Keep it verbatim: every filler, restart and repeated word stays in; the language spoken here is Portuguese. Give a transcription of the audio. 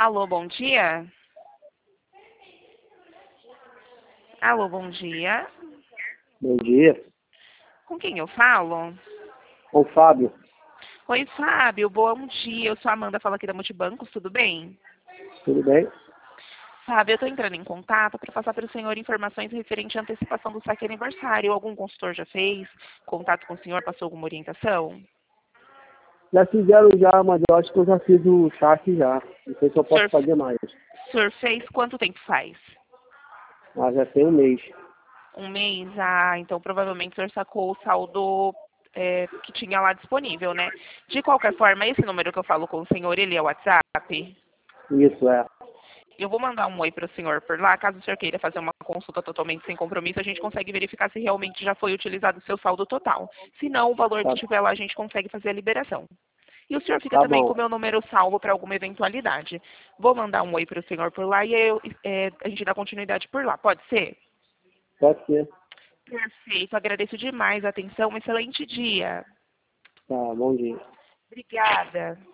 Alô, bom dia? Alô, bom dia? Bom dia. Com quem eu falo? Com o Fábio. Oi, Fábio, bom dia. Eu sou a Amanda, falo aqui da Multibancos, tudo bem? Tudo bem? Fábio, eu estou entrando em contato para passar para o senhor informações referente à antecipação do saque aniversário. Algum consultor já fez contato com o senhor, passou alguma orientação? Já fizeram já, mas eu acho que eu já fiz o saque já. Não sei se eu O posso senhor, fazer mais. o senhor fez quanto tempo faz? Mas já tem um mês. Um mês? Ah, então provavelmente o senhor sacou o saldo é, que tinha lá disponível, né? De qualquer forma, esse número que eu falo com o senhor, ele é o WhatsApp? Isso, é. Eu vou mandar um oi para o senhor por lá. Caso o senhor queira fazer uma consulta totalmente sem compromisso, a gente consegue verificar se realmente já foi utilizado o seu saldo total. Se não, o valor que Tá, tiver lá, a gente consegue fazer a liberação. E o senhor fica tá também bom. com o meu número salvo para alguma eventualidade. Vou mandar um oi para o senhor por lá e eu, é, a gente dá continuidade por lá. Pode ser? Pode ser. Perfeito. Agradeço demais a atenção. Um excelente dia. Tá, bom dia. Obrigada.